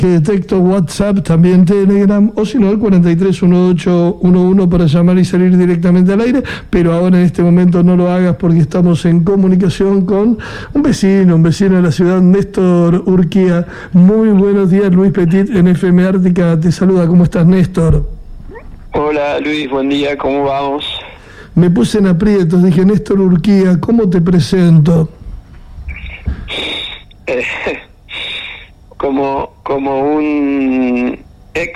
que detecto WhatsApp, también Telegram, o si no el 431811 para llamar y salir directamente al aire, pero ahora en este momento no lo hagas porque estamos en comunicación con un vecino de la ciudad, Néstor Urquía. Muy buenos días, Luis Petit en FM Ártica te saluda. ¿Cómo estás, Néstor? Hola Luis, buen día, ¿cómo vamos? Me puse en aprietos, dije, Néstor Urquía, ¿cómo te presento? Como un ex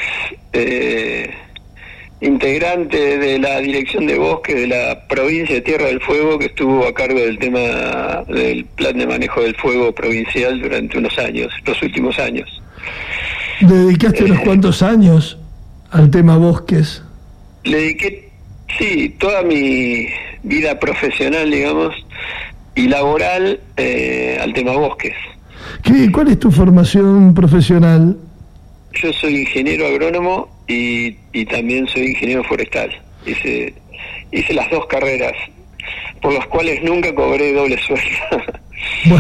integrante de la Dirección de Bosques de la provincia de Tierra del Fuego, que estuvo a cargo del tema del plan de manejo del fuego provincial durante unos años, los últimos años. ¿Dedicaste unos cuantos años al tema bosques? Le dediqué, sí, toda mi vida profesional, digamos, y laboral al tema bosques. ¿Cuál es tu formación profesional? Yo soy ingeniero agrónomo y también soy ingeniero forestal. Hice las dos carreras, por las cuales nunca cobré doble sueldo.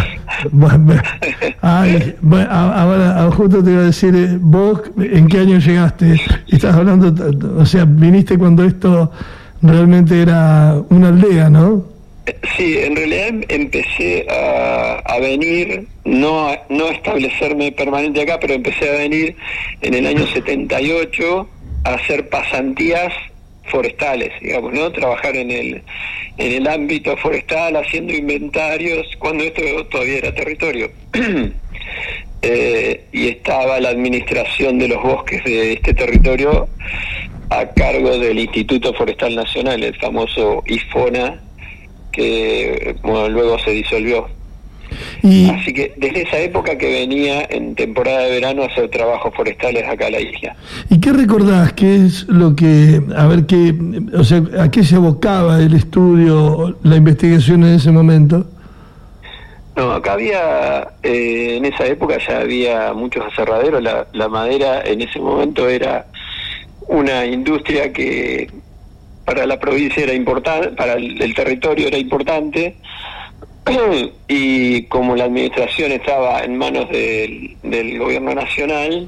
Ahora justo te iba a decir, vos, ¿en qué año llegaste? Estás hablando, o sea, viniste cuando esto realmente era una aldea, ¿no? Sí, en realidad empecé a venir, no a establecerme permanente acá, pero empecé a venir en el año 78 a hacer pasantías forestales, digamos, ¿no? Trabajar en el ámbito forestal, haciendo inventarios, cuando esto todavía era territorio. Y estaba la administración de los bosques de este territorio a cargo del Instituto Forestal Nacional, el famoso IFONA, que luego se disolvió. Así que desde esa época que venía en temporada de verano a hacer trabajos forestales acá a la isla. ¿Y qué recordás? ¿Qué es lo que, o sea, a qué se abocaba el estudio, la investigación en ese momento? No, acá había, en esa época ya había muchos aserraderos. La madera en ese momento era una industria que para la provincia era importante, para el territorio era importante, y como la administración estaba en manos del gobierno nacional,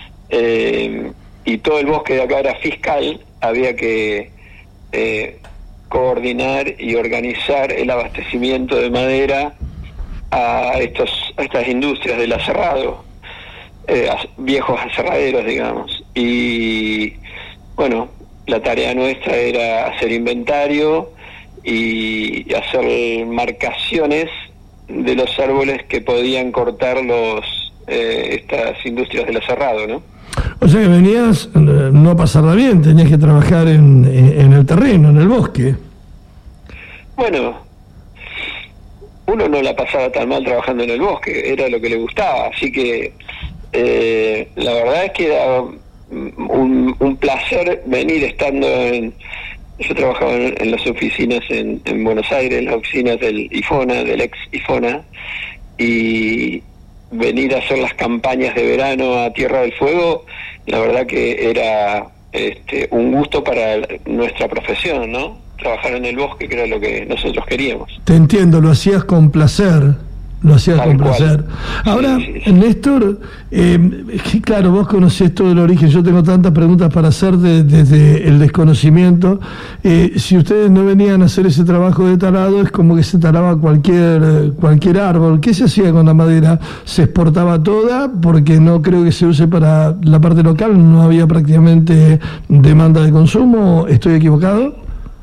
y todo el bosque de acá era fiscal, había que coordinar y organizar el abastecimiento de madera a estas industrias del aserrado, viejos aserraderos, digamos. Y bueno, la tarea nuestra era hacer inventario y hacer marcaciones de los árboles que podían cortar estas industrias del aserrado, ¿no? O sea que venías no a pasarla bien, tenías que trabajar en el terreno, en el bosque. Bueno, uno no la pasaba tan mal trabajando en el bosque, era lo que le gustaba, así que la verdad es que era un placer venir estando yo trabajaba en las oficinas en Buenos Aires, en las oficinas del IFONA, del ex IFONA, y venir a hacer las campañas de verano a Tierra del Fuego, la verdad que era un gusto para nuestra profesión, ¿no? Trabajar en el bosque, que era lo que nosotros queríamos. Te entiendo, lo hacías con placer. Lo hacías con placer. Ahora, sí. Néstor, claro, vos conocés todo el origen. Yo tengo tantas preguntas para hacerte desde el desconocimiento. Si ustedes no venían a hacer ese trabajo de talado, es como que se talaba cualquier árbol. ¿Qué se hacía con la madera? ¿Se exportaba toda? Porque no creo que se use para la parte local. ¿No había prácticamente demanda de consumo? ¿Estoy equivocado?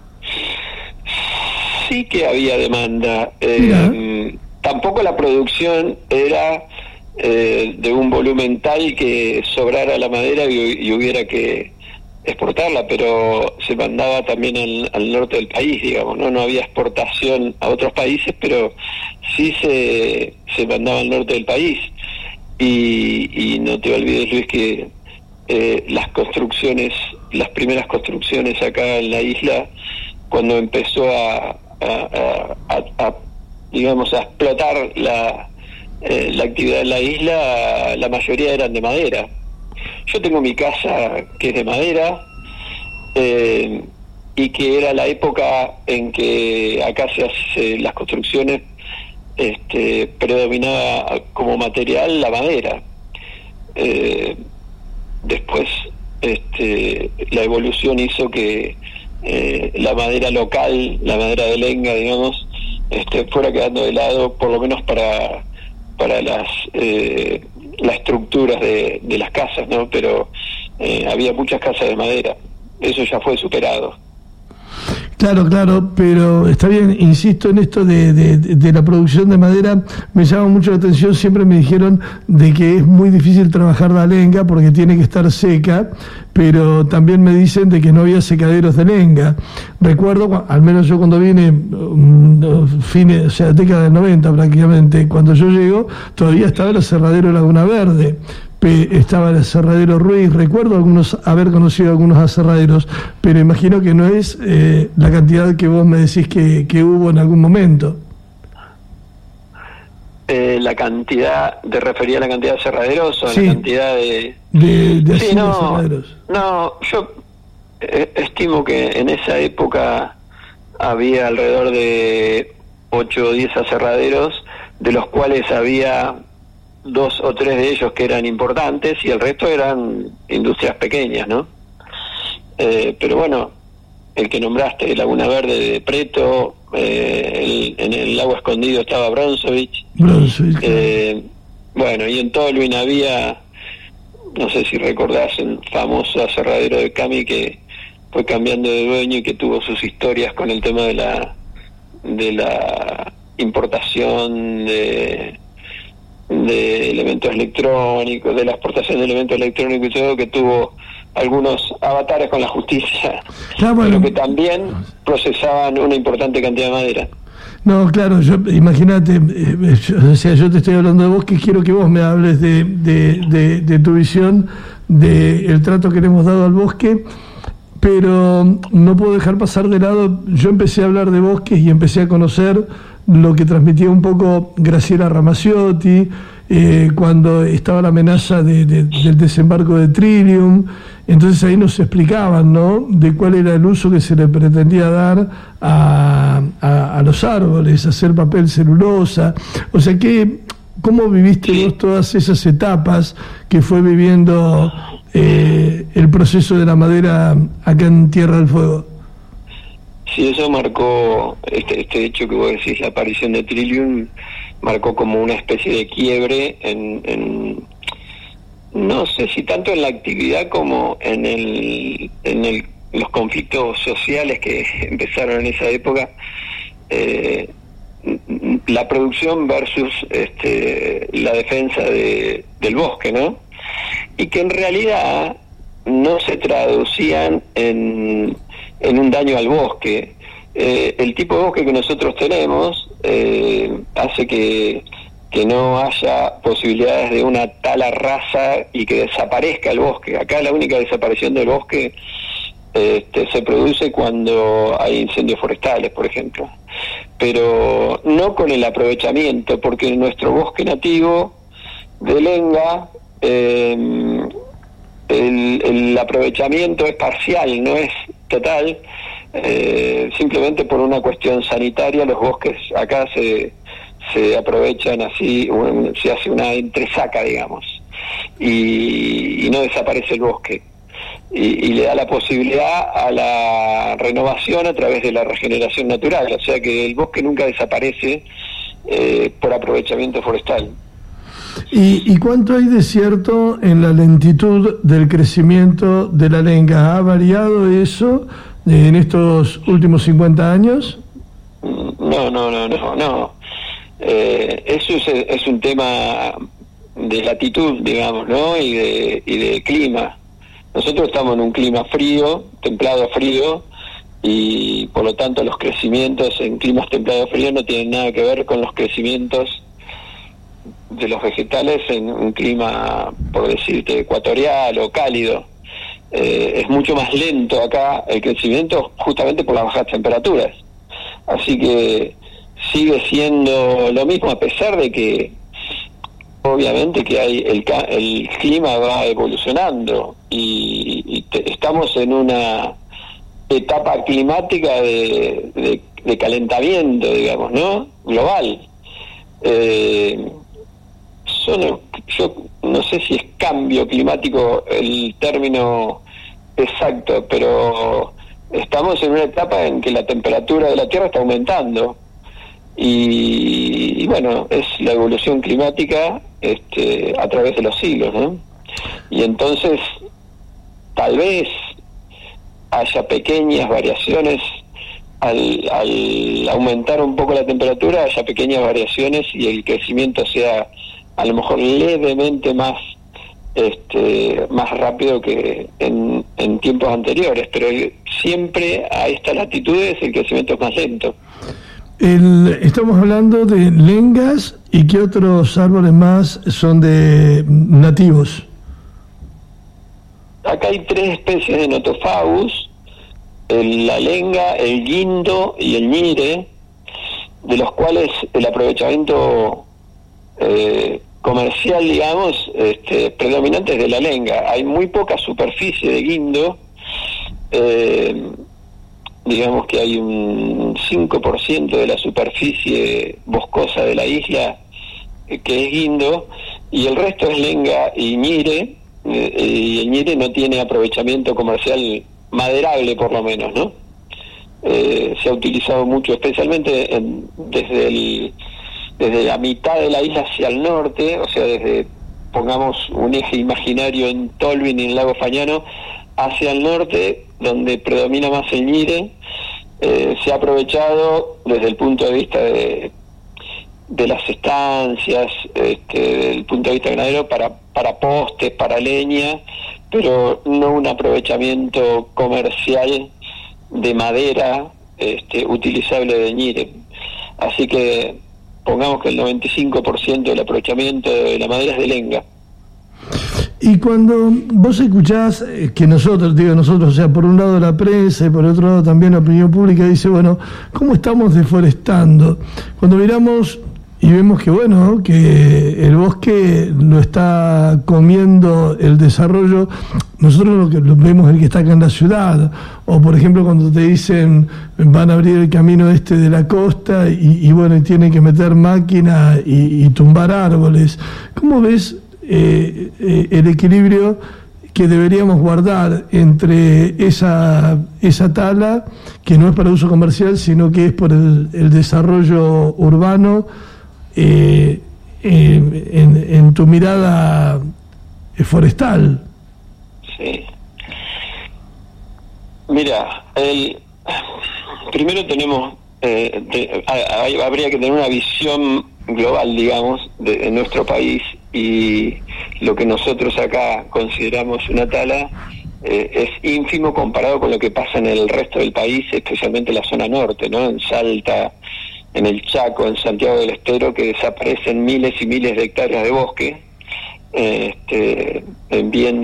Sí que había demanda. Tampoco la producción era de un volumen tal que sobrara la madera y hubiera que exportarla, pero se mandaba también al norte del país, digamos, no había exportación a otros países, pero sí se mandaba al norte del país. Y no te olvides, Luis, que las primeras construcciones acá en la isla, cuando empezó a explotar la actividad en la isla, la mayoría eran de madera. Yo tengo mi casa que es de madera, y que era la época en que acá se hace las construcciones, predominaba como material la madera. después la evolución hizo que la madera local, la madera de lenga, digamos, fuera quedando de lado, por lo menos para las estructuras de las casas, ¿no? Pero había muchas casas de madera, eso ya fue superado. Claro, pero está bien, insisto en esto de la producción de madera, me llama mucho la atención, siempre me dijeron de que es muy difícil trabajar la lenga porque tiene que estar seca, pero también me dicen de que no había secaderos de lenga. Recuerdo, al menos yo cuando vine, década del 90 prácticamente, cuando yo llego, todavía estaba el aserradero Laguna Verde, estaba el aserradero Ruiz, recuerdo haber conocido algunos aserraderos, pero imagino que no es la cantidad que vos me decís que hubo en algún momento. ¿La cantidad, te refería a la cantidad de aserraderos o sí, la cantidad de sí, aserraderos? No, yo estimo que en esa época había alrededor de 8 o 10 aserraderos, de los cuales había 2 o 3 de ellos que eran importantes y el resto eran industrias pequeñas, ¿no? Pero bueno, el que nombraste, Laguna Verde de Preto, en el Lago Escondido estaba Bronsovich. Bueno, y en Tolwyn había, no sé si recordás, el famoso aserradero de Cami que fue cambiando de dueño y que tuvo sus historias con el tema de la importación de elementos electrónicos, de la exportación de elementos electrónicos y todo, que tuvo algunos avatares con la justicia, pero que también procesaban una importante cantidad de madera. No, claro, imagínate, yo te estoy hablando de vos, que quiero que vos me hables de tu visión, del trato que le hemos dado al bosque, pero no puedo dejar pasar de lado. Yo empecé a hablar de bosques y empecé a conocer lo que transmitía un poco Graciela Ramaciotti, cuando estaba la amenaza del desembarco de Trillium. Entonces ahí nos explicaban, ¿no?, de cuál era el uso que se le pretendía dar a los árboles, hacer papel celulosa. O sea, ¿cómo viviste vos todas esas etapas que fue viviendo el proceso de la madera acá en Tierra del Fuego? Sí, eso marcó, este hecho que vos decís, la aparición de Trillium, marcó como una especie de quiebre en no sé si tanto en la actividad como en los conflictos sociales que empezaron en esa época, la producción versus la defensa del bosque, ¿no? Y que en realidad no se traducían en un daño al bosque. El tipo de bosque que nosotros tenemos hace que no haya posibilidades de una tala rasa y que desaparezca el bosque. Acá la única desaparición del bosque se produce cuando hay incendios forestales, por ejemplo, pero no con el aprovechamiento, porque en nuestro bosque nativo de lenga el aprovechamiento es parcial, no es total. Simplemente por una cuestión sanitaria los bosques acá se aprovechan así, se hace una entresaca, digamos, y no desaparece el bosque, y le da la posibilidad a la renovación a través de la regeneración natural, o sea que el bosque nunca desaparece por aprovechamiento forestal. ¿Y cuánto hay de cierto en la lentitud del crecimiento de la lenga? ¿Ha variado eso en estos últimos 50 años? No. Eso es un tema de latitud, digamos, ¿no? Y de clima. Nosotros estamos en un clima frío, templado frío, y por lo tanto los crecimientos en climas templado frío no tienen nada que ver con los crecimientos de los vegetales en un clima, por decirte, ecuatorial o cálido. Es mucho más lento acá el crecimiento, justamente por las bajas temperaturas. Así que sigue siendo lo mismo, a pesar de que obviamente que hay el clima va evolucionando y estamos en una etapa climática de calentamiento, digamos, ¿no?, global. Yo no sé si es cambio climático el término exacto, pero estamos en una etapa en que la temperatura de la Tierra está aumentando y bueno, es la evolución climática a través de los siglos, ¿no? Y entonces tal vez haya pequeñas variaciones al aumentar un poco la temperatura, haya pequeñas variaciones y el crecimiento sea a lo mejor levemente más rápido que en tiempos anteriores, pero siempre a estas latitudes el crecimiento es más lento. Estamos hablando de lengas, ¿y qué otros árboles más son de nativos? Acá hay 3 especies de Nothofagus: la lenga, el guindo y el ñire, de los cuales el aprovechamiento comercial, digamos, predominante es de la lenga. Hay muy poca superficie de guindo, digamos que hay un 5% de la superficie boscosa de la isla que es guindo, y el resto es lenga y ñire, y el ñire no tiene aprovechamiento comercial maderable, por lo menos, ¿no? Se ha utilizado mucho, especialmente desde la mitad de la isla hacia el norte, o sea, desde, pongamos un eje imaginario en Tolwyn y en el lago Fagnano, hacia el norte, donde predomina más el ñire. Se ha aprovechado desde el punto de vista de las estancias, desde el punto de vista ganadero, para postes, para leña, pero no un aprovechamiento comercial de madera utilizable de ñire. Así que pongamos que el 95% del aprovechamiento de la madera es de lenga. Y cuando vos escuchás que nosotros, o sea, por un lado la prensa y por otro lado también la opinión pública dice, bueno, ¿cómo estamos deforestando? Cuando miramos y vemos que, bueno, que el bosque lo está comiendo el desarrollo, nosotros lo vemos el que está acá en la ciudad, o por ejemplo cuando te dicen van a abrir el camino de la costa y bueno, y tienen que meter máquina y tumbar árboles. ¿Cómo ves el equilibrio que deberíamos guardar entre esa tala, que no es para uso comercial, sino que es por el desarrollo urbano, en tu mirada forestal? Sí. Mira, primero tenemos, habría que tener una visión global, digamos, de nuestro país, y lo que nosotros acá consideramos una tala es ínfimo comparado con lo que pasa en el resto del país, especialmente en la zona norte, ¿no? En Salta, en el Chaco, en Santiago del Estero, que desaparecen miles y miles de hectáreas de bosque, en bien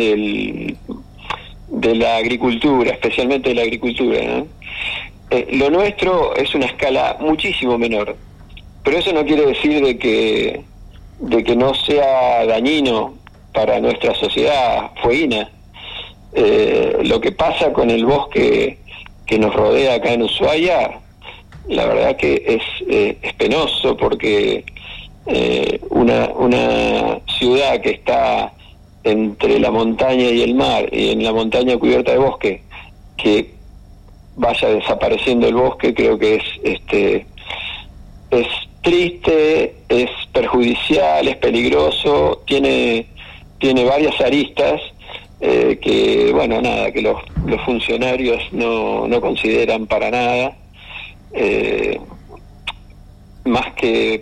de la agricultura, especialmente de la agricultura, ¿no? Lo nuestro es una escala muchísimo menor, pero eso no quiere decir de que no sea dañino para nuestra sociedad fueguina. Lo que pasa con el bosque que nos rodea acá en Ushuaia, la verdad que es penoso, porque una ciudad que está entre la montaña y el mar, y en la montaña cubierta de bosque, que vaya desapareciendo el bosque, creo que es triste, es perjudicial, es peligroso, tiene varias aristas que, bueno, nada, que los funcionarios no consideran para nada, más que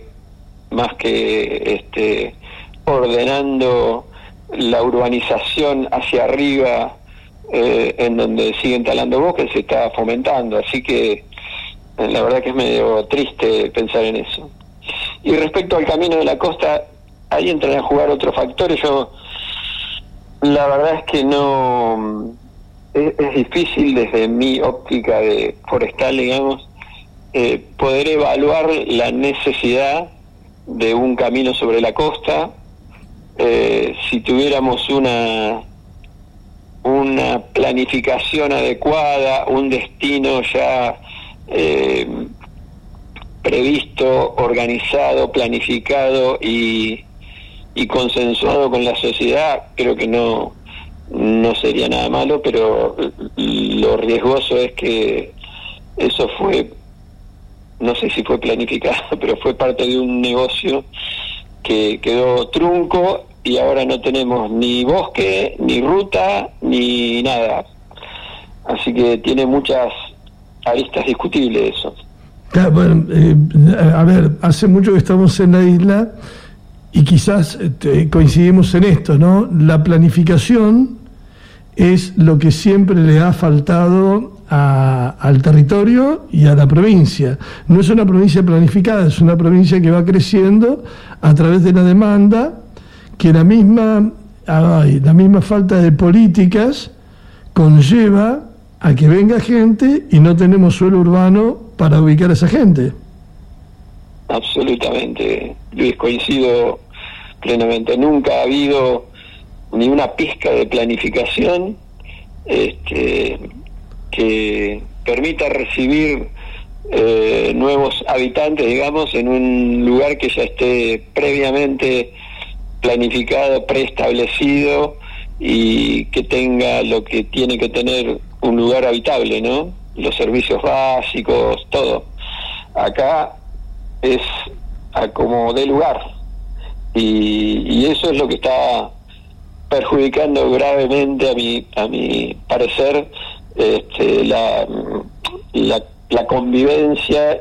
ordenando la urbanización hacia arriba, en donde siguen talando bosques, se está fomentando. Así que la verdad que es medio triste pensar en eso. Y respecto al camino de la costa, ahí entran a jugar otros factores. Yo, la verdad es que no, es difícil desde mi óptica de forestal, digamos, poder evaluar la necesidad de un camino sobre la costa. Si tuviéramos una planificación adecuada, un destino ya previsto, organizado, planificado y y consensuado con la sociedad, creo que no sería nada malo, pero lo riesgoso es que eso fue, no sé si fue planificado, pero fue parte de un negocio que quedó trunco y ahora no tenemos ni bosque, ni ruta, ni nada. Así que tiene muchas aristas discutibles eso. Claro, bueno, a ver, hace mucho que estamos en la isla y quizás coincidimos en esto, ¿no? La planificación es lo que siempre le ha faltado al territorio y a la provincia. No es una provincia planificada, es una provincia que va creciendo a través de la demanda, que la misma falta de políticas conlleva a que venga gente y no tenemos suelo urbano para ubicar a esa gente. Absolutamente, Luis, coincido plenamente. Nunca ha habido ni una pizca de planificación que permita recibir nuevos habitantes, digamos, en un lugar que ya esté previamente planificado, preestablecido y que tenga lo que tiene que tener un lugar habitable, ¿no? Los servicios básicos, todo. Acá es a como de lugar y eso es lo que está perjudicando gravemente, a mi parecer, la convivencia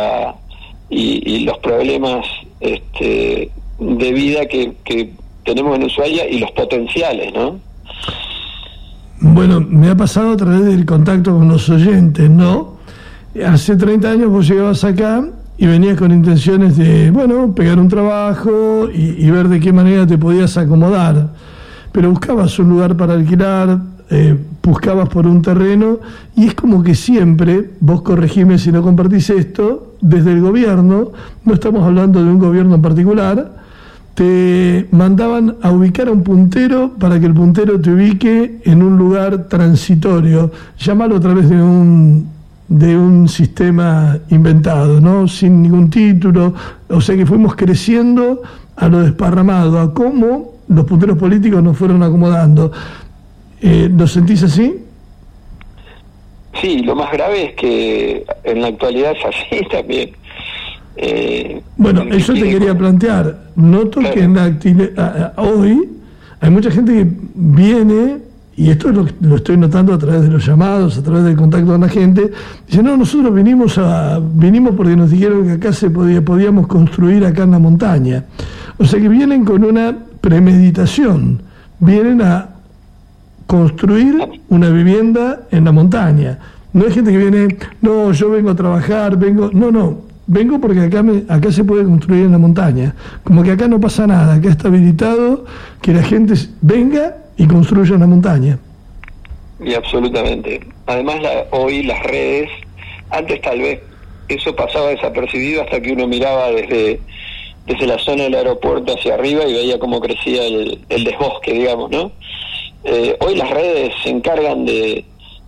y los problemas de vida que tenemos en Ushuaia y los potenciales, ¿no? Bueno, me ha pasado a través del contacto con los oyentes, ¿no? Hace 30 años vos llegabas acá y venías con intenciones de, bueno, pegar un trabajo y ver de qué manera te podías acomodar. Pero buscabas un lugar para alquilar, buscabas por un terreno, y es como que siempre, vos corregime si no compartís esto, desde el gobierno, no estamos hablando de un gobierno en particular, te mandaban a ubicar a un puntero para que el puntero te ubique en un lugar transitorio, llámalo a través de un sistema inventado, ¿no? Sin ningún título, o sea que fuimos creciendo a lo desparramado, a cómo los punteros políticos nos fueron acomodando. ¿Lo sentís así? Sí, lo más grave es que en la actualidad es así también. Bueno, eso te quería plantear. Noto que en hoy hay mucha gente que viene, y esto lo estoy notando a través de los llamados, a través del contacto con la gente, dice, no, nosotros vinimos porque nos dijeron que acá podíamos construir acá en la montaña. O sea que vienen con una premeditación, vienen a construir una vivienda en la montaña. No hay gente que viene, no, yo vengo a trabajar, vengo porque acá se puede construir en la montaña. Como que acá no pasa nada, acá está habilitado que la gente venga y construya en la montaña. Y absolutamente. Además, hoy las redes, antes tal vez eso pasaba desapercibido hasta que uno miraba desde la zona del aeropuerto hacia arriba y veía cómo crecía el desbosque, digamos, ¿no? Hoy las redes se encargan de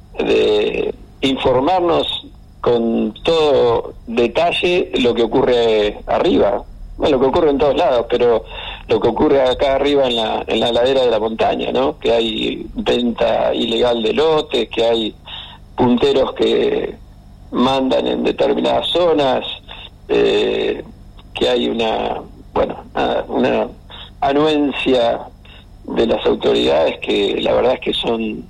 informarnos con todo detalle lo que ocurre arriba. Bueno, lo que ocurre en todos lados, pero lo que ocurre acá arriba en la ladera de la montaña, ¿no? Que hay venta ilegal de lotes, que hay punteros que mandan en determinadas zonas, que hay una anuencia de las autoridades que la verdad es que son,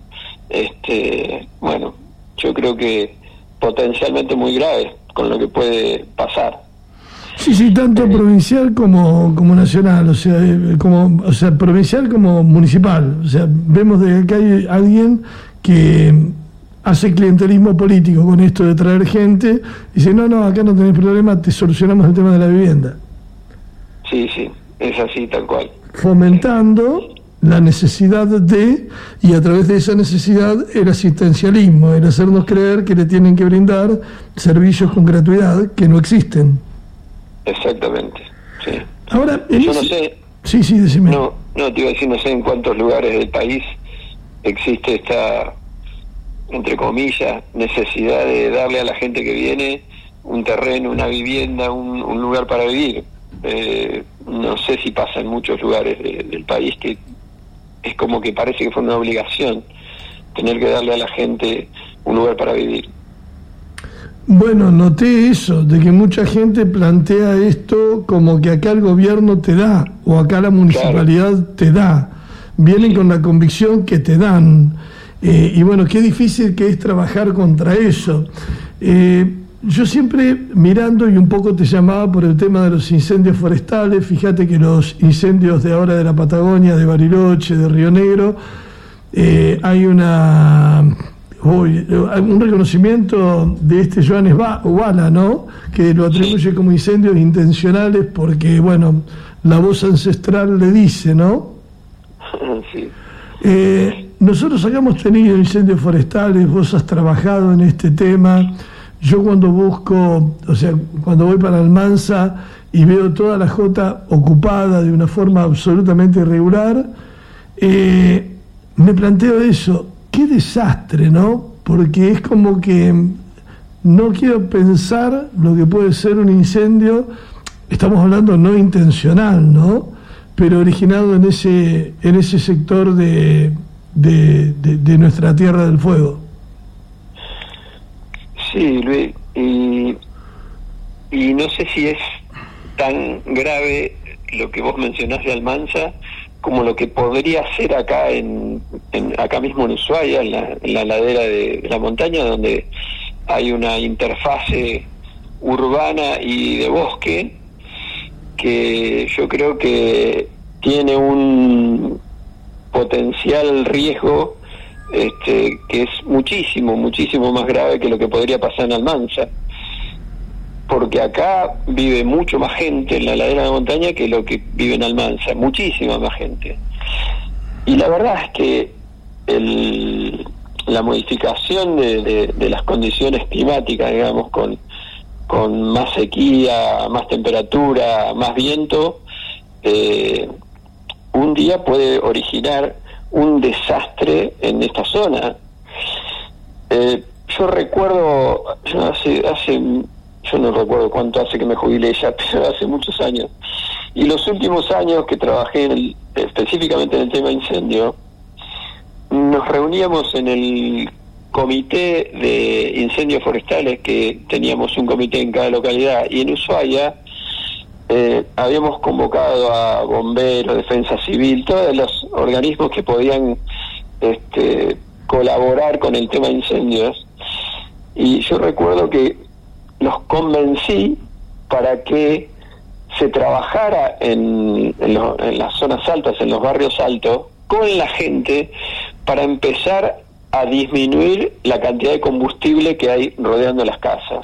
yo creo que potencialmente muy graves con lo que puede pasar. Sí, tanto provincial como nacional, o sea, provincial como municipal. O sea, vemos de que hay alguien que hace clientelismo político con esto de traer gente, dice, no, acá no tenés problema, te solucionamos el tema de la vivienda. Sí, es así, tal cual. Fomentando la necesidad y a través de esa necesidad el asistencialismo, el hacernos creer que le tienen que brindar servicios con gratuidad que no existen. Exactamente, sí. Ahora, yo no sé. Sí, decime. No, te iba a decir, no sé en cuántos lugares del país existe esta, entre comillas, necesidad de darle a la gente que viene un terreno, una vivienda, un lugar para vivir. no sé si pasa en muchos lugares del país, que es como que parece que fue una obligación tener que darle a la gente un lugar para vivir. Bueno, noté eso, de que mucha gente plantea esto como que acá el gobierno te da, o acá la municipalidad te da. Vienen con la convicción que te dan. Y bueno, qué difícil que es trabajar contra eso. Yo siempre mirando, y un poco te llamaba por el tema de los incendios forestales, fíjate que los incendios de ahora de la Patagonia, de Bariloche, de Río Negro, hay un reconocimiento de Joanes Bala, ¿no?, que lo atribuye como incendios intencionales porque, bueno, la voz ancestral le dice, ¿no? Sí. Nosotros acá hemos tenido incendios forestales, vos has trabajado en este tema. Yo cuando busco, o sea, cuando voy para Almanza y veo toda la Jota ocupada de una forma absolutamente irregular, me planteo eso, qué desastre, ¿no? Porque es como que no quiero pensar lo que puede ser un incendio, estamos hablando no intencional, ¿no?, pero originado en ese sector de nuestra Tierra del Fuego. Sí, Luis, y no sé si es tan grave lo que vos mencionás de Almanza como lo que podría ser acá acá mismo en Ushuaia, en la ladera de la montaña, donde hay una interfase urbana y de bosque que yo creo que tiene un potencial riesgo que es muchísimo más grave que lo que podría pasar en Almanza, porque acá vive mucho más gente en la ladera de la montaña que lo que vive en Almanza, muchísima más gente. Y la verdad es que la modificación de las condiciones climáticas, digamos, con más sequía, más temperatura, más viento, un día puede originar un desastre en esta zona. Yo recuerdo, yo no recuerdo cuánto hace que me jubilé ya, pero hace muchos años, y los últimos años que trabajé específicamente en el tema incendio, nos reuníamos en el comité de incendios forestales, que teníamos un comité en cada localidad, y en Ushuaia habíamos convocado a bomberos, defensa civil, todos los organismos que podían colaborar con el tema de incendios, y yo recuerdo que los convencí para que se trabajara en las zonas altas, en los barrios altos, con la gente, para empezar a disminuir la cantidad de combustible que hay rodeando las casas.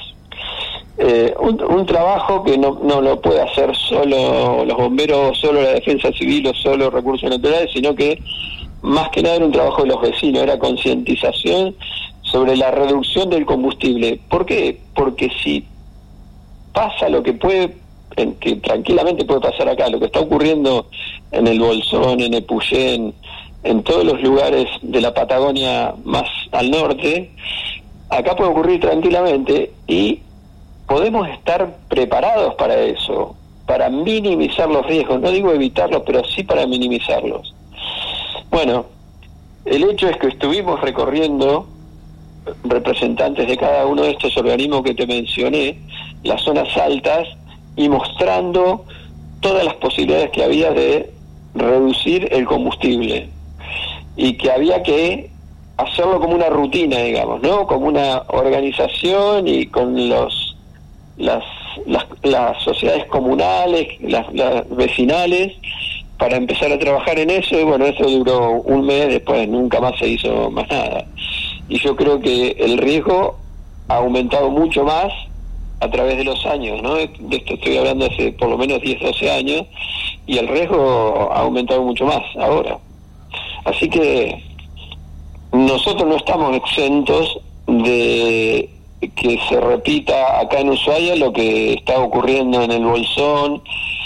Un trabajo que no lo puede hacer solo los bomberos, solo la defensa civil o solo recursos naturales, sino que más que nada era un trabajo de los vecinos, era concientización sobre la reducción del combustible. ¿Por qué? Porque si pasa lo que que tranquilamente puede pasar acá, lo que está ocurriendo en el Bolsón, en Epuyén, en todos los lugares de la Patagonia más al norte, acá puede ocurrir tranquilamente, y podemos estar preparados para eso, para minimizar los riesgos, no digo evitarlos, pero sí para minimizarlos. Bueno, el hecho es que estuvimos recorriendo, representantes de cada uno de estos organismos que te mencioné, las zonas altas, y mostrando todas las posibilidades que había de reducir el combustible, y que había que hacerlo como una rutina, digamos, ¿no?, como una organización, y con las sociedades comunales, las vecinales, para empezar a trabajar en eso. Y bueno, eso duró un mes, después nunca más se hizo más nada. Y yo creo que el riesgo ha aumentado mucho más a través de los años, ¿no? De esto estoy hablando hace por lo menos 10, 12 años, y el riesgo ha aumentado mucho más ahora. Así que nosotros no estamos exentos de que se repita acá en Ushuaia lo que está ocurriendo en el Bolsón,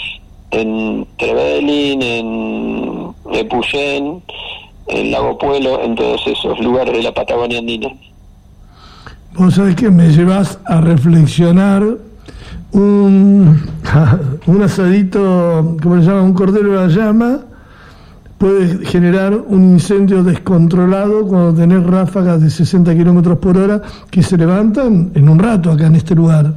en Trevelin, en Epuyén, en Lago Puelo, en todos esos lugares de la Patagonia andina. Vos sabés que me llevas a reflexionar un asadito, ¿cómo le llaman? Un cordero a la llama puede generar un incendio descontrolado cuando tenés ráfagas de 60 kilómetros por hora que se levantan en un rato acá en este lugar.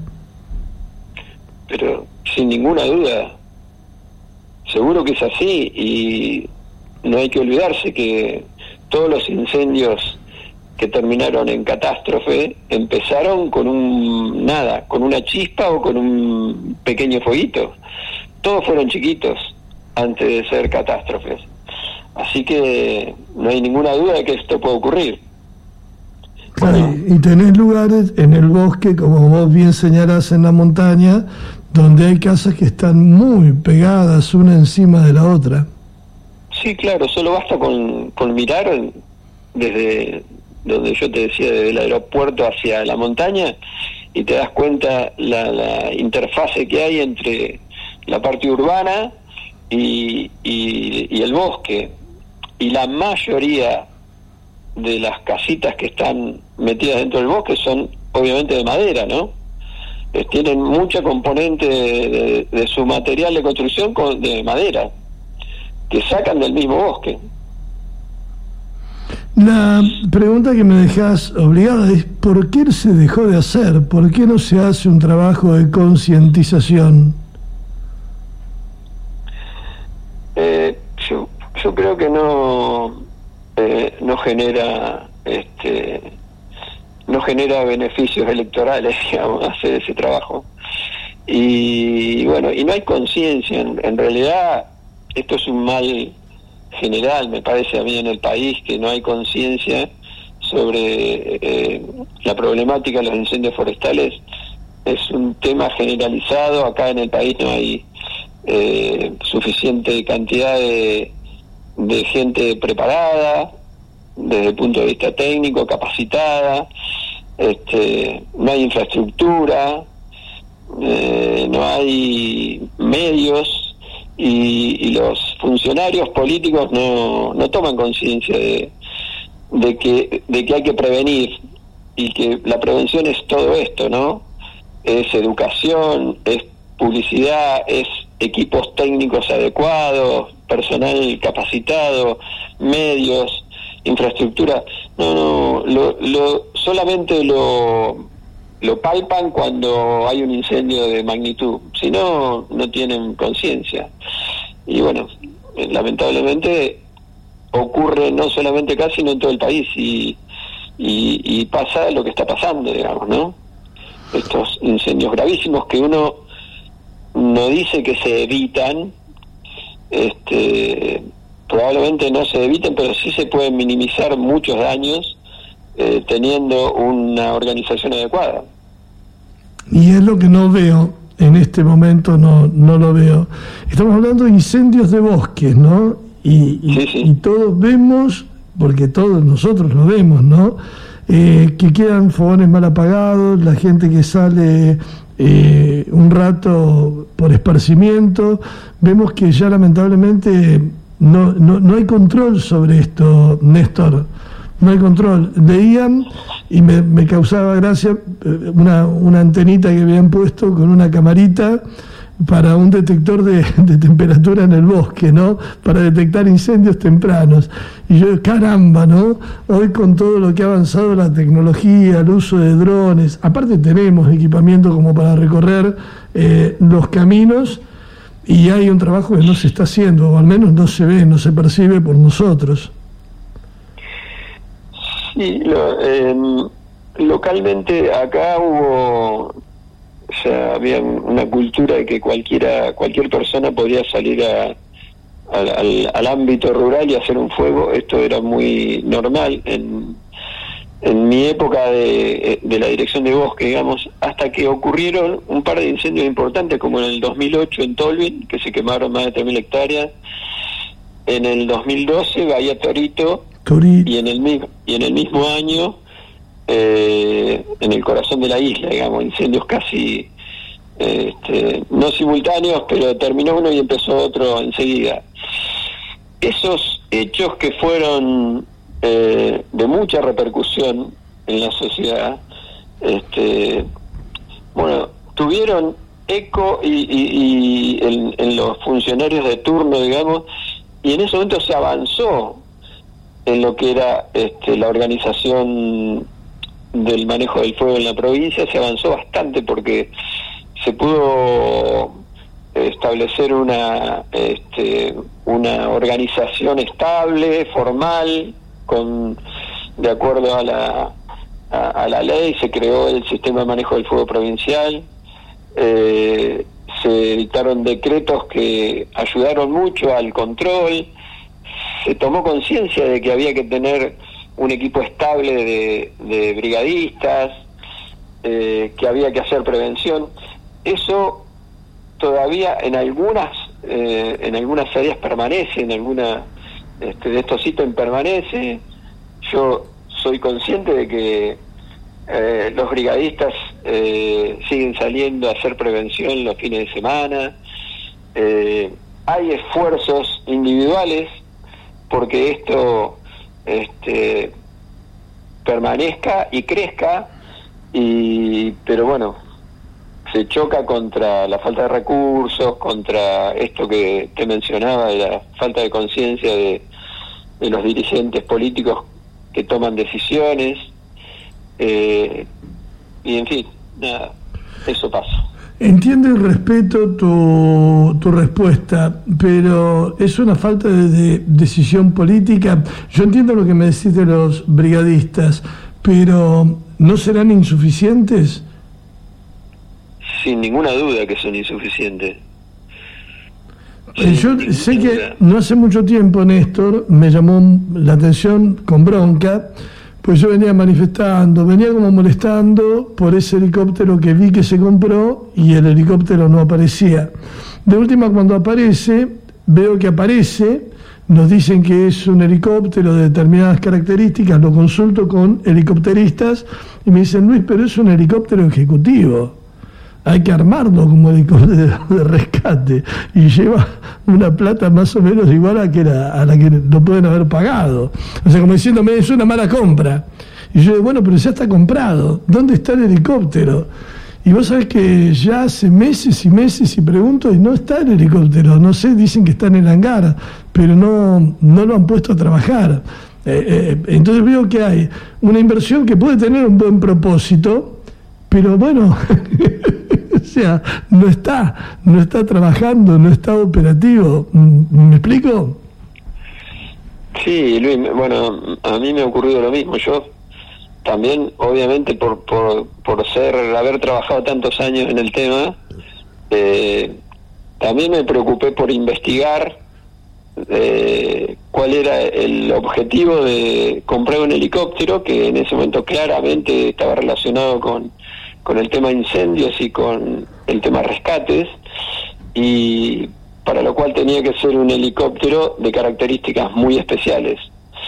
Pero sin ninguna duda, seguro que es así, y no hay que olvidarse que todos los incendios que terminaron en catástrofe empezaron con con una chispa o con un pequeño fueguito. Todos fueron chiquitos antes de ser catástrofes. Así que no hay ninguna duda de que esto puede ocurrir. Bueno, y tenés lugares en el bosque, como vos bien señalás, en la montaña, donde hay casas que están muy pegadas una encima de la otra. Sí, claro, solo basta con mirar desde donde yo te decía, desde el aeropuerto hacia la montaña, y te das cuenta la interfase que hay entre la parte urbana y el bosque. Y la mayoría de las casitas que están metidas dentro del bosque son obviamente de madera, ¿no? Tienen mucha componente de su material de construcción de madera, que sacan del mismo bosque. La pregunta que me dejás obligada es: ¿por qué se dejó de hacer? ¿Por qué no se hace un trabajo de concientización? Yo creo que no genera no genera beneficios electorales, digamos, hacer ese trabajo. Y bueno, y no hay conciencia. En realidad esto es un mal general, me parece a mí, en el país, que no hay conciencia sobre la problemática de los incendios forestales. Es un tema generalizado. Acá en el país no hay suficiente cantidad de gente preparada desde el punto de vista técnico, capacitada. No hay infraestructura, no hay medios, y los funcionarios políticos no toman conciencia de que hay que prevenir, y que la prevención es todo esto, ¿no? Es educación, es publicidad, es equipos técnicos adecuados, personal capacitado, medios, infraestructura. Solamente lo palpan cuando hay un incendio de magnitud, si no, no tienen conciencia. Y bueno, lamentablemente ocurre no solamente acá, sino en todo el país, y pasa lo que está pasando, digamos, ¿no? Estos incendios gravísimos que uno no dice que se evitan, probablemente no se eviten, pero sí se pueden minimizar muchos daños teniendo una organización adecuada. Y es lo que no veo en este momento, no lo veo. Estamos hablando de incendios de bosques, ¿no? Sí. Y todos vemos, porque todos nosotros lo vemos, ¿no? Que quedan fogones mal apagados, la gente que sale un rato por esparcimiento. Vemos que ya lamentablemente no hay control sobre esto, Néstor. No hay control. Leían, y me causaba gracia, una antenita que habían puesto con una camarita para un detector de temperatura en el bosque, ¿no? Para detectar incendios tempranos. Y yo, caramba, ¿no? Hoy, con todo lo que ha avanzado la tecnología, el uso de drones, aparte tenemos equipamiento como para recorrer los caminos, y hay un trabajo que no se está haciendo, o al menos no se ve, no se percibe por nosotros. Sí, localmente acá había una cultura de que cualquier persona podía salir al ámbito rural y hacer un fuego. Esto era muy normal en mi época de la dirección de bosque, digamos, hasta que ocurrieron un par de incendios importantes, como en el 2008 en Tolwyn, que se quemaron más de 3.000 hectáreas, en el 2012 Bahía Torito, y en el mismo año en el corazón de la isla, digamos, incendios casi no simultáneos, pero terminó uno y empezó otro enseguida. Esos hechos, que fueron de mucha repercusión en la sociedad, tuvieron eco y en los funcionarios de turno, digamos, y en ese momento se avanzó en lo que era la organización del manejo del fuego en la provincia. Se avanzó bastante porque se pudo establecer una organización estable, formal, de acuerdo a la ley. Se creó el sistema de manejo del fuego provincial. Se dictaron decretos que ayudaron mucho al control. Se tomó conciencia de que había que tener un equipo estable de brigadistas, que había que hacer prevención. Eso todavía en algunas áreas permanece, en alguna de estos ítems permanece. Yo soy consciente de que los brigadistas siguen saliendo a hacer prevención los fines de semana. Hay esfuerzos individuales porque esto permanezca y crezca, pero bueno, se choca contra la falta de recursos, contra esto que te mencionaba, de la falta de conciencia de los dirigentes políticos que toman decisiones, y en fin, nada, eso pasa. Entiendo y respeto tu respuesta, pero es una falta de decisión política. Yo entiendo lo que me decís de los brigadistas, pero ¿no serán insuficientes? Sin ninguna duda que son insuficientes. Yo sé que no hace mucho tiempo, Néstor, me llamó la atención con bronca, pues yo venía manifestando, venía como molestando por ese helicóptero que vi que se compró y el helicóptero no aparecía. De última, cuando aparece, veo que aparece, nos dicen que es un helicóptero de determinadas características, lo consulto con helicópteristas y me dicen, Luis, pero es un helicóptero ejecutivo. Hay que armarlo como helicóptero de rescate y lleva una plata más o menos igual a la que no pueden haber pagado. O sea, como diciéndome, es una mala compra. Y yo digo, bueno, pero ya está comprado. ¿Dónde está el helicóptero? Y vos sabés que ya hace meses y meses y pregunto y no está el helicóptero. No sé, dicen que está en el hangar, pero no lo han puesto a trabajar. Entonces veo que hay una inversión que puede tener un buen propósito, pero bueno... O sea, no está trabajando, no está operativo. ¿Me explico? Sí, Luis, bueno, a mí me ha ocurrido lo mismo. Yo también, obviamente, por haber trabajado tantos años en el tema, también me preocupé por investigar cuál era el objetivo de comprar un helicóptero, que en ese momento claramente estaba relacionado con el tema incendios y con el tema rescates, y para lo cual tenía que ser un helicóptero de características muy especiales.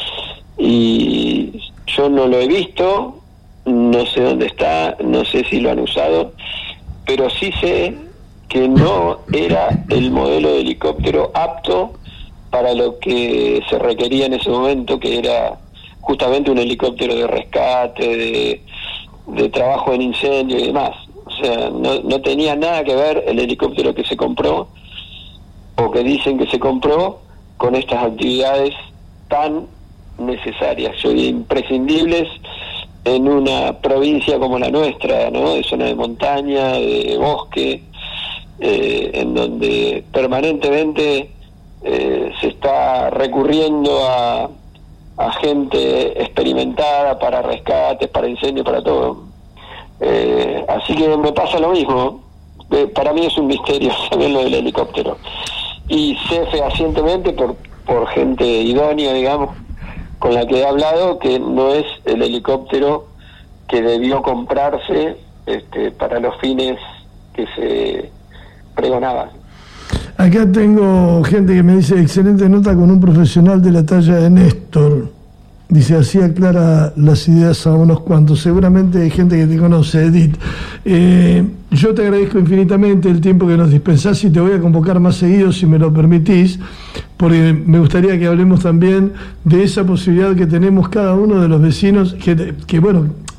Y yo no lo he visto, no sé dónde está, no sé si lo han usado, pero sí sé que no era el modelo de helicóptero apto para lo que se requería en ese momento, que era justamente un helicóptero de rescate, de trabajo en incendio y demás. O sea, no tenía nada que ver el helicóptero que se compró o que dicen que se compró con estas actividades tan necesarias, imprescindibles en una provincia como la nuestra, ¿no? De zona de montaña, de bosque, en donde permanentemente se está recurriendo a gente experimentada para rescates, para incendios, para todo. Así que me pasa lo mismo. Para mí es un misterio también lo del helicóptero. Y sé fehacientemente por gente idónea, digamos, con la que he hablado, que no es el helicóptero que debió comprarse para los fines que se pregonaban. Acá tengo gente que me dice, excelente nota con un profesional de la talla de Néstor. Dice, así aclara las ideas a unos cuantos. Seguramente hay gente que te conoce, Edith. Yo te agradezco infinitamente el tiempo que nos dispensás y te voy a convocar más seguido si me lo permitís, porque me gustaría que hablemos también de esa posibilidad que tenemos cada uno de los vecinos, que bueno,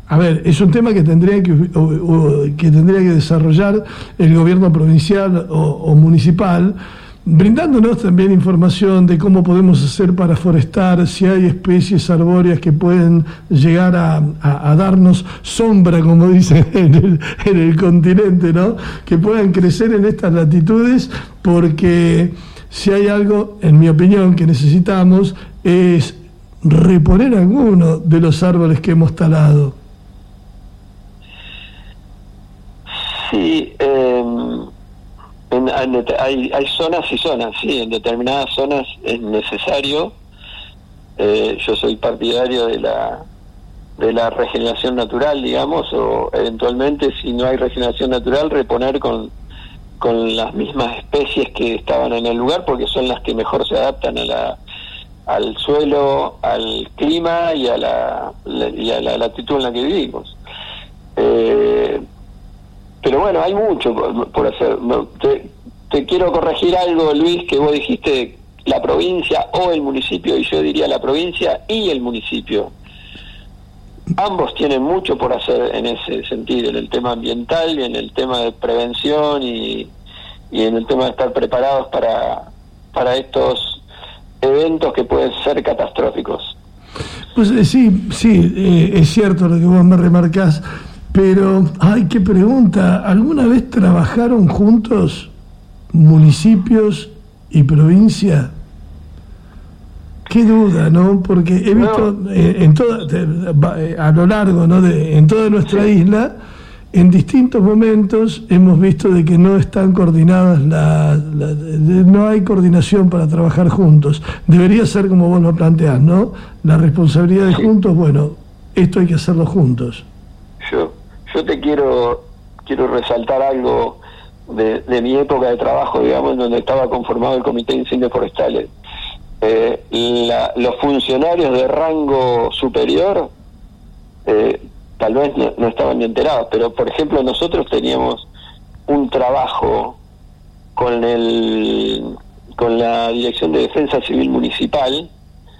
A ver, es un tema que tendría que desarrollar el gobierno provincial o municipal, brindándonos también información de cómo podemos hacer para forestar, si hay especies arbóreas que pueden llegar a darnos sombra, como dicen en el continente, ¿no? Que puedan crecer en estas latitudes, porque si hay algo, en mi opinión, que necesitamos es reponer algunos de los árboles que hemos talado. Sí, hay zonas y zonas, sí, en determinadas zonas es necesario. Yo soy partidario de la regeneración natural, digamos, o eventualmente, si no hay regeneración natural, reponer con las mismas especies que estaban en el lugar, porque son las que mejor se adaptan al suelo, al clima y a la latitud en la que vivimos. Pero bueno, hay mucho por hacer. Te quiero corregir algo, Luis, que vos dijiste la provincia o el municipio, y yo diría la provincia y el municipio. Ambos tienen mucho por hacer en ese sentido, en el tema ambiental y en el tema de prevención y en el tema de estar preparados para estos eventos que pueden ser catastróficos. Pues sí, es cierto lo que vos me remarcás. Pero, qué pregunta, ¿alguna vez trabajaron juntos municipios y provincia? Qué duda, ¿no? Porque he visto a lo largo, ¿no? En toda nuestra isla, en distintos momentos hemos visto de que no están coordinadas, no hay coordinación para trabajar juntos. Debería ser como vos lo planteás, ¿no? La responsabilidad de juntos, bueno, esto hay que hacerlo juntos. Yo te quiero resaltar algo de mi época de trabajo, digamos, en donde estaba conformado el Comité de Incendios Forestales. Los funcionarios de rango superior tal vez no estaban ni enterados, pero por ejemplo nosotros teníamos un trabajo con la Dirección de Defensa Civil Municipal,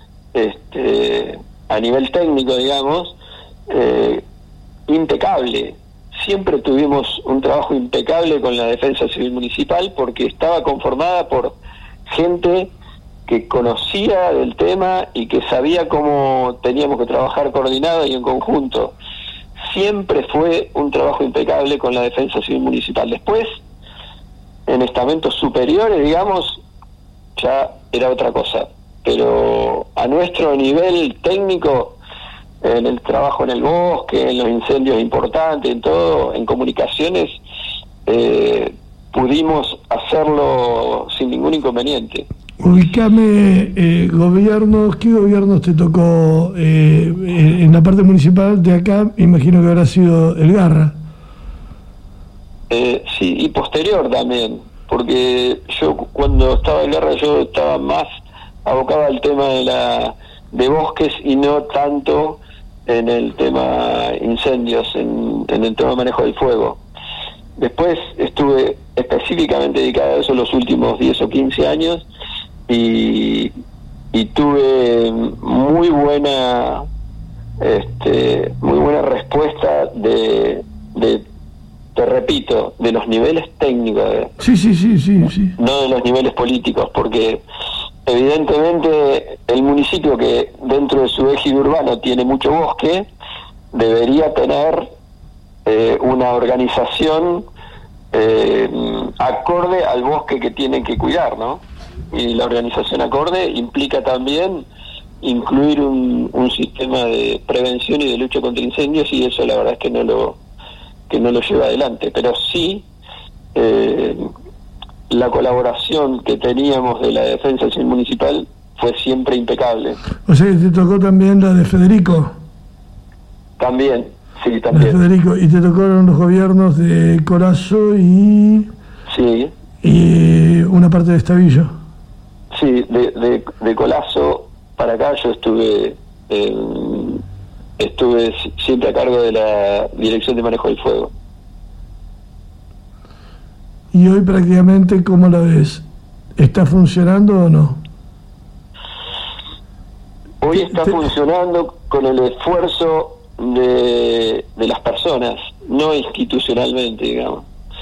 a nivel técnico, digamos, impecable. Siempre tuvimos un trabajo impecable con la Defensa Civil Municipal, porque estaba conformada por gente que conocía del tema y que sabía cómo teníamos que trabajar coordinado y en conjunto. Siempre fue un trabajo impecable con la Defensa Civil Municipal. Después, en estamentos superiores, digamos, ya era otra cosa. Pero a nuestro nivel técnico, en el trabajo en el bosque, en los incendios importantes, en todo, en comunicaciones, pudimos hacerlo sin ningún inconveniente. Ubicame, gobiernos, ¿qué gobiernos te tocó en la parte municipal de acá? Imagino que habrá sido el Garra. Sí, y posterior también, porque yo cuando estaba en Garra yo estaba más abocado al tema de bosques y no tanto en el tema incendios, en el tema manejo del fuego. Después estuve específicamente dedicado a eso los últimos 10 o 15 años y tuve muy buena respuesta te repito, de los niveles técnicos, sí. No de los niveles políticos, porque evidentemente el municipio, que dentro de su eje urbano tiene mucho bosque, debería tener una organización acorde al bosque que tiene que cuidar, ¿no? Y la organización acorde implica también incluir un sistema de prevención y de lucha contra incendios, y eso la verdad es que no lo lleva adelante. Pero sí, la colaboración que teníamos de la Defensa Civil Municipal fue siempre impecable. O sea, ¿te tocó también la de Federico? También, sí, también. La de Federico, y te tocaron los gobiernos de Corazzo y... Sí. Y una parte de Estavillo. Sí, de Colazo para acá yo estuve siempre a cargo de la Dirección de Manejo del Fuego. ¿Y hoy prácticamente cómo la ves? ¿Está funcionando o no? Hoy está funcionando con el esfuerzo de las personas, no institucionalmente, digamos.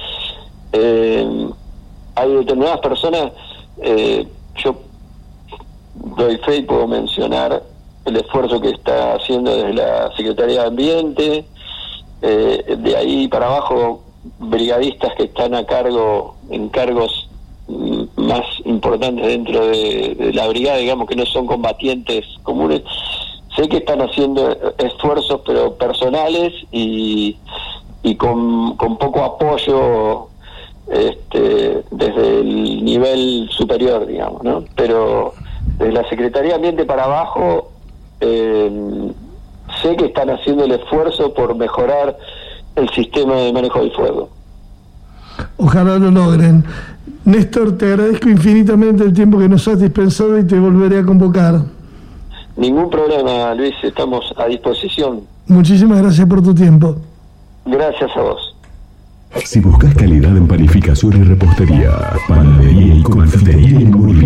Hay determinadas personas, yo doy fe y puedo mencionar el esfuerzo que está haciendo desde la Secretaría de Ambiente, de ahí para abajo brigadistas que están a cargo, en cargos más importantes dentro de la brigada, digamos, que no son combatientes comunes. Sé que están haciendo esfuerzos pero personales y con poco apoyo desde el nivel superior, digamos, ¿no? Pero desde la Secretaría de Ambiente para abajo sé que están haciendo el esfuerzo por mejorar el sistema de manejo del fuego. Ojalá lo logren. Néstor, te agradezco infinitamente el tiempo que nos has dispensado y te volveré a convocar. Ningún problema, Luis, estamos a disposición. Muchísimas gracias por tu tiempo. Gracias a vos. Si buscas calidad en panificación y repostería, panadería y confitería en